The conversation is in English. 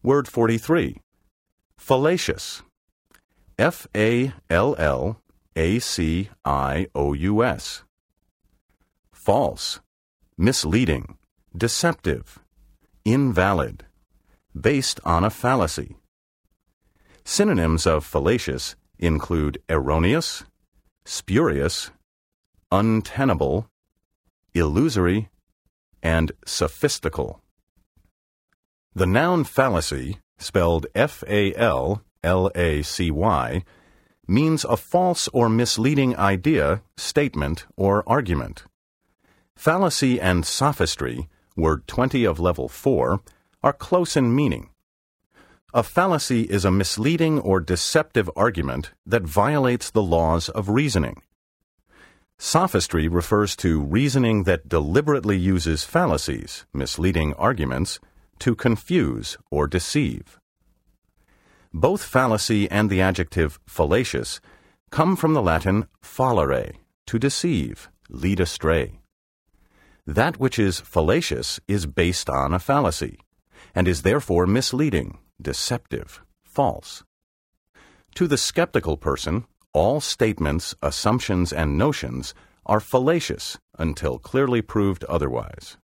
Word 43. Fallacious. Fallacious. False. Misleading. Deceptive. Invalid. Based on a fallacy. Synonyms of fallacious include erroneous, spurious, untenable, illusory, and sophistical. The noun fallacy, spelled F-A-L-L-A-C-Y, means a false or misleading idea, statement, or argument. Fallacy and sophistry, word 20 of level 4, are close in meaning. A fallacy is a misleading or deceptive argument that violates the laws of reasoning. Sophistry refers to reasoning that deliberately uses fallacies, misleading arguments, to confuse or deceive. Both fallacy and the adjective fallacious come from the Latin fallere, to deceive, lead astray. That which is fallacious is based on a fallacy, and is therefore misleading, deceptive, false. To the skeptical person, all statements, assumptions, and notions are fallacious until clearly proved otherwise.